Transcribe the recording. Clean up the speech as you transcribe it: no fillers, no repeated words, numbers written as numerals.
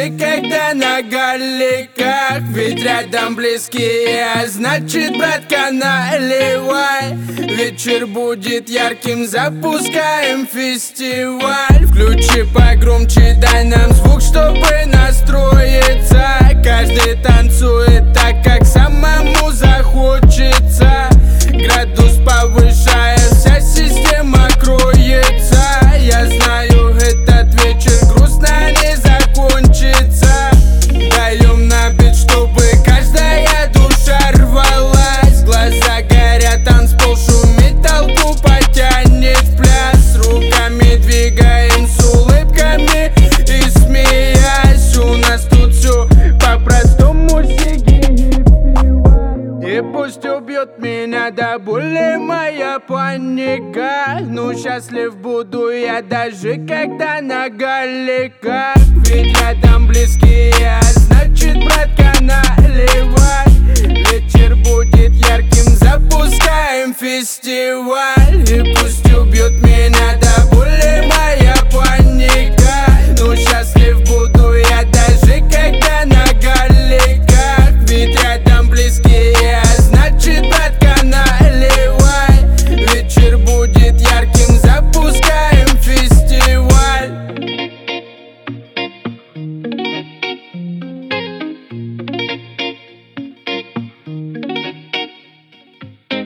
даже когда на галиках. Ведь рядом близкие, значит, братка, наливай. Вечер будет ярким, запускаем фестиваль. Включи погромче, дай нам звук, чтобы настроиться. Каждый танцует так, как самому захочется. Градус повышая, вся система кроется. Я знаю, этот вечер грустно не закончится. Даем на бит, чтобы каждая душа рвалась. Глаза горят, танцпол шумит, толпу потянет в пляс. Руками двигаем с улыбками и смеясь. У нас тут все по-простому, сиги и пиво. И пусть убьет меня до боли моя паника, но счастлив буду я даже когда на галиках. Ведь рядом близкие,